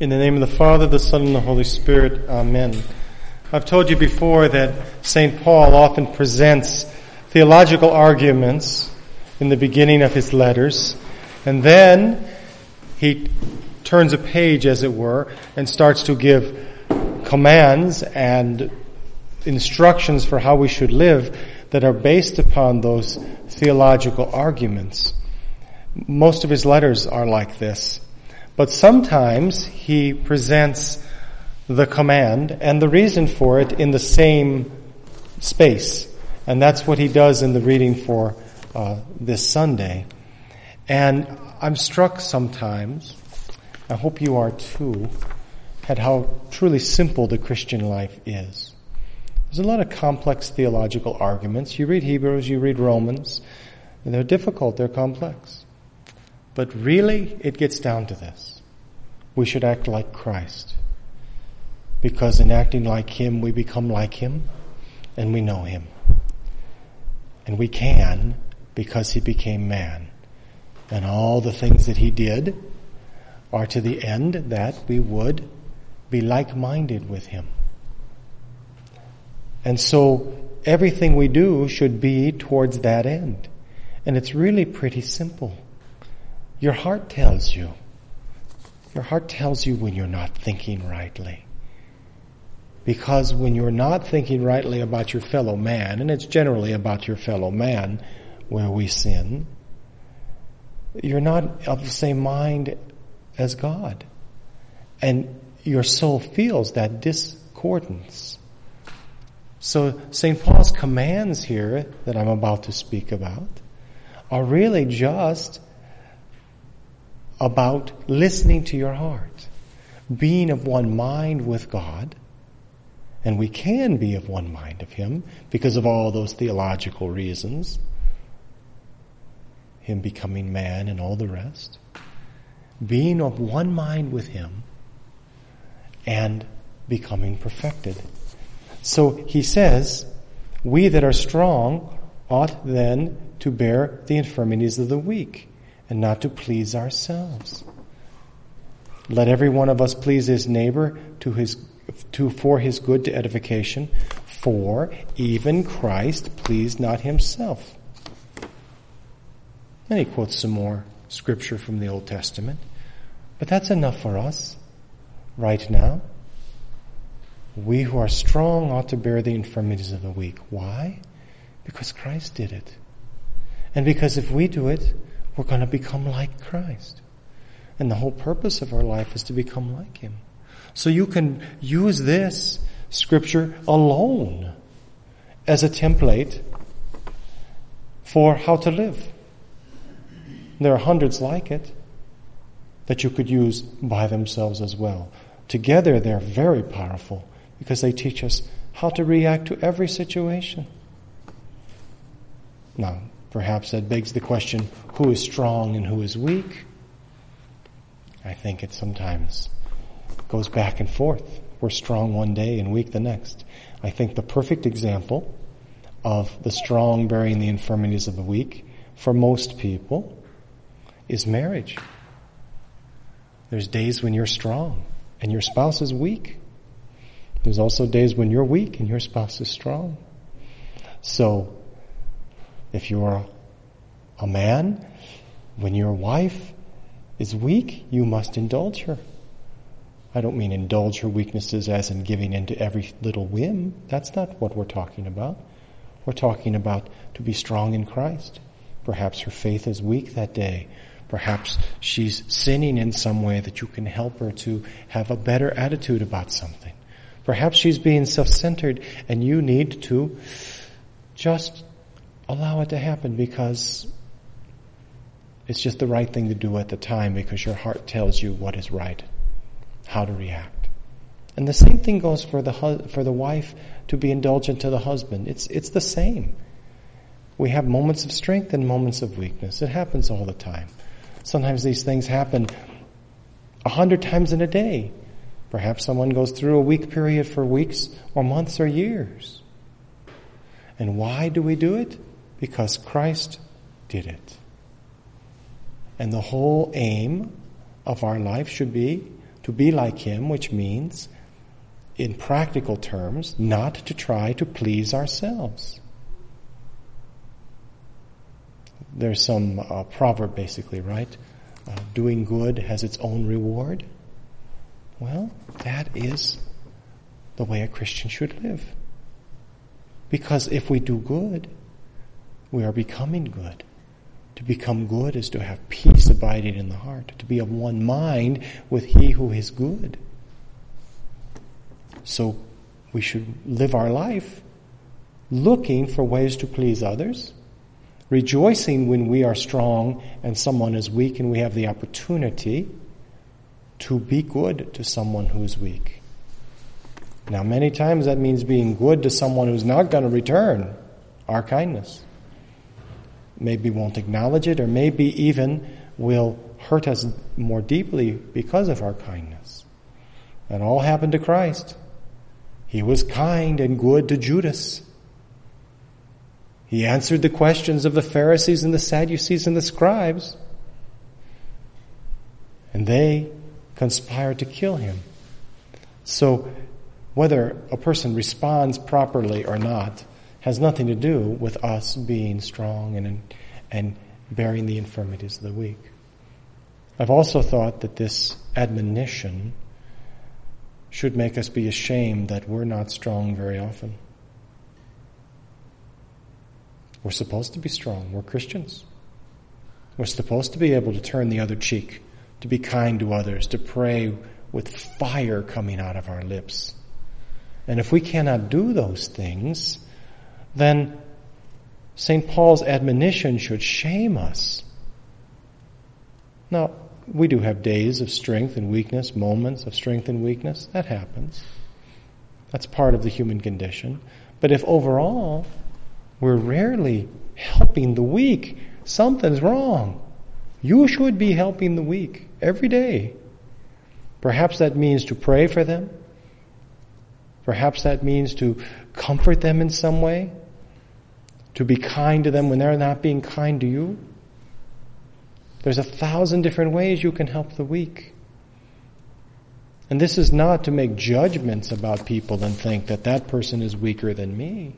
In the name of the Father, the Son, and the Holy Spirit. Amen. I've told you before that St. Paul often presents theological arguments in the beginning of his letters, and then he turns a page, as it were, and starts to give commands and instructions for how we should live that are based upon those theological arguments. Most of his letters are like this. But sometimes he presents the command and the reason for it in the same space. And that's what he does in the reading for this Sunday. And I'm struck sometimes, I hope you are too, at how truly simple the Christian life is. There's a lot of complex theological arguments. You read Hebrews, you read Romans, and they're difficult, they're complex. But really, it gets down to this. We should act like Christ. Because in acting like Him, we become like Him, and we know Him. And we can, because He became man. And all the things that He did are to the end that we would be like-minded with Him. And so, everything we do should be towards that end. And it's really pretty simple. Your heart tells you. Your heart tells you when you're not thinking rightly. Because when you're not thinking rightly about your fellow man, and it's generally about your fellow man where we sin, you're not of the same mind as God. And your soul feels that discordance. So St. Paul's commands here that I'm about to speak about are really just about listening to your heart, being of one mind with God, and we can be of one mind of Him because of all those theological reasons, Him becoming man and all the rest, being of one mind with Him and becoming perfected. So he says, we that are strong ought then to bear the infirmities of the weak, and not to please ourselves. Let every one of us please his neighbor for his good to edification, for even Christ pleased not himself. Then he quotes some more scripture from the Old Testament. But that's enough for us right now. We who are strong ought to bear the infirmities of the weak. Why? Because Christ did it. And because if we do it, we're going to become like Christ. And the whole purpose of our life is to become like Him. So you can use this scripture alone as a template for how to live. There are hundreds like it that you could use by themselves as well. Together they're very powerful because they teach us how to react to every situation. Now, perhaps that begs the question, who is strong and who is weak? I think it sometimes goes back and forth. We're strong one day and weak the next. I think the perfect example of the strong bearing the infirmities of the weak for most people is marriage. There's days when you're strong and your spouse is weak. There's also days when you're weak and your spouse is strong. So, if you're a man, when your wife is weak, you must indulge her. I don't mean indulge her weaknesses as in giving in to every little whim. That's not what we're talking about. We're talking about to be strong in Christ. Perhaps her faith is weak that day. Perhaps she's sinning in some way that you can help her to have a better attitude about something. Perhaps she's being self-centered and you need to just allow it to happen because it's just the right thing to do at the time because your heart tells you what is right, how to react. And the same thing goes for the wife to be indulgent to the husband. It's the same. We have moments of strength and moments of weakness. It happens all the time. Sometimes these things happen 100 times in a day. Perhaps someone goes through a weak period for weeks or months or years. And why do we do it? Because Christ did it. And the whole aim of our life should be to be like him, which means, in practical terms, not to try to please ourselves. There's some proverb basically, right? Doing good has its own reward. Well, that is the way a Christian should live. Because if we do good, we are becoming good. To become good is to have peace abiding in the heart, to be of one mind with He who is good. So we should live our life looking for ways to please others, rejoicing when we are strong and someone is weak and we have the opportunity to be good to someone who's weak. Now, many times that means being good to someone who's not going to return our kindness. Maybe won't acknowledge it, or maybe even will hurt us more deeply because of our kindness. That all happened to Christ. He was kind and good to Judas. He answered the questions of the Pharisees and the Sadducees and the scribes. And they conspired to kill him. So whether a person responds properly or not has nothing to do with us being strong and bearing the infirmities of the weak. I've also thought that this admonition should make us be ashamed that we're not strong very often. We're supposed to be strong. We're Christians. We're supposed to be able to turn the other cheek, to be kind to others, to pray with fire coming out of our lips. And if we cannot do those things, then St. Paul's admonition should shame us. Now, we do have days of strength and weakness, moments of strength and weakness. That happens. That's part of the human condition. But if overall we're rarely helping the weak, something's wrong. You should be helping the weak every day. Perhaps that means to pray for them. Perhaps that means to comfort them in some way. To be kind to them when they're not being kind to you. There's 1,000 different ways you can help the weak. And this is not to make judgments about people and think that that person is weaker than me.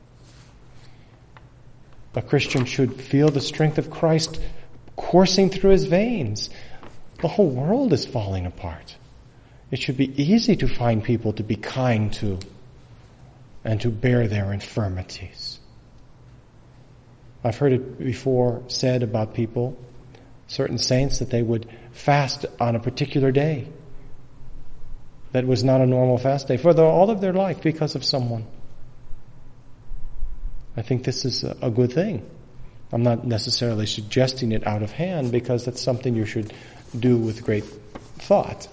A Christian should feel the strength of Christ coursing through his veins. The whole world is falling apart. It should be easy to find people to be kind to and to bear their infirmities. I've heard it before said about people, certain saints, that they would fast on a particular day that was not a normal fast day for all of their life because of someone. I think this is a good thing. I'm not necessarily suggesting it out of hand because that's something you should do with great thought.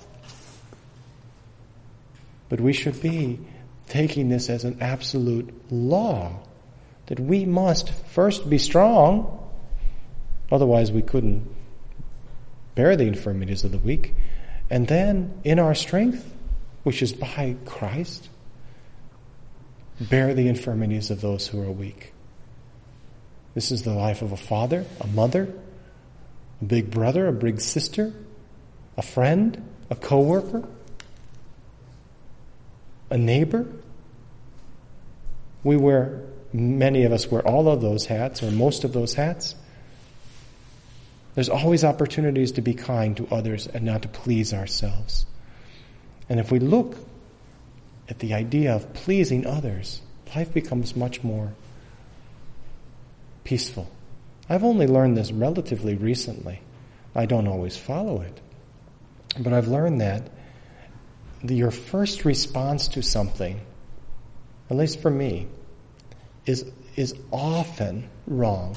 But we should be taking this as an absolute law, that we must first be strong, otherwise we couldn't bear the infirmities of the weak, and then in our strength, which is by Christ, bear the infirmities of those who are weak. This is the life of a father, a mother, a big brother, a big sister, a friend, a co-worker, a neighbor. Many of us wear all of those hats, or most of those hats. There's always opportunities to be kind to others and not to please ourselves. And if we look at the idea of pleasing others, life becomes much more peaceful. I've only learned this relatively recently. I don't always follow it. But I've learned that your first response to something, at least for me, is often wrong.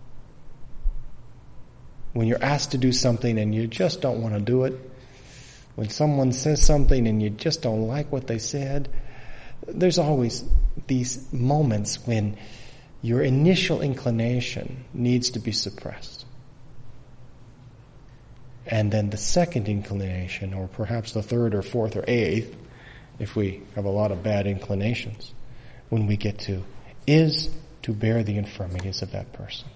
When you're asked to do something and you just don't want to do it, when someone says something and you just don't like what they said, there's always these moments when your initial inclination needs to be suppressed. And then the second inclination, or perhaps the third or fourth or eighth, if we have a lot of bad inclinations, when we get to, is to bear the infirmities of that person.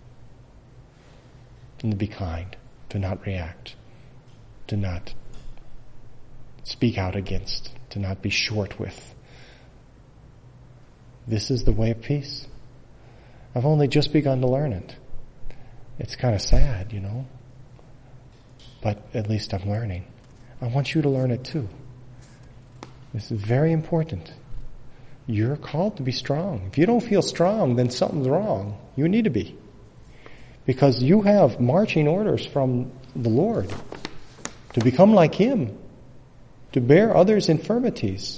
And to be kind, to not react, to not speak out against, to not be short with. This is the way of peace. I've only just begun to learn it. It's kind of sad, but at least I'm learning. I want you to learn it too. This is very important. You're called to be strong. If you don't feel strong, then something's wrong. You need to be. Because you have marching orders from the Lord to become like Him, to bear others' infirmities.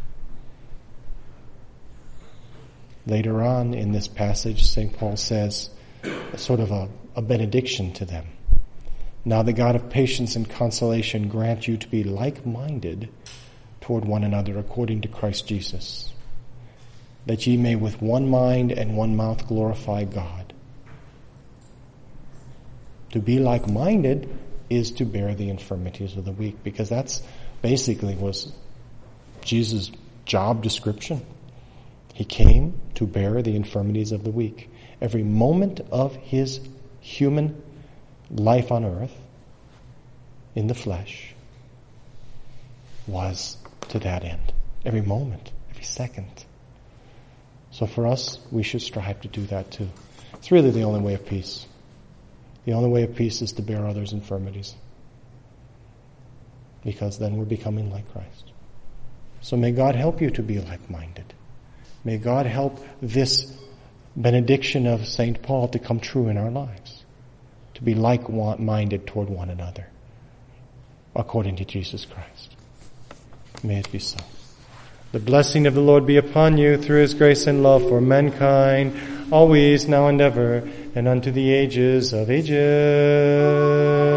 Later on in this passage, St. Paul says sort of a benediction to them. Now the God of patience and consolation grant you to be like-minded toward one another according to Christ Jesus, that ye may with one mind and one mouth glorify God. To be like-minded is to bear the infirmities of the weak, because that's basically was Jesus' job description. He came to bear the infirmities of the weak. Every moment of His human life on earth, in the flesh, was to that end. Every moment, every second. So for us, we should strive to do that too. It's really the only way of peace. The only way of peace is to bear others' infirmities. Because then we're becoming like Christ. So may God help you to be like-minded. May God help this benediction of St. Paul to come true in our lives. To be like-minded toward one another, according to Jesus Christ. May it be so. The blessing of the Lord be upon you through His grace and love for mankind, always, now and ever, and unto the ages of ages.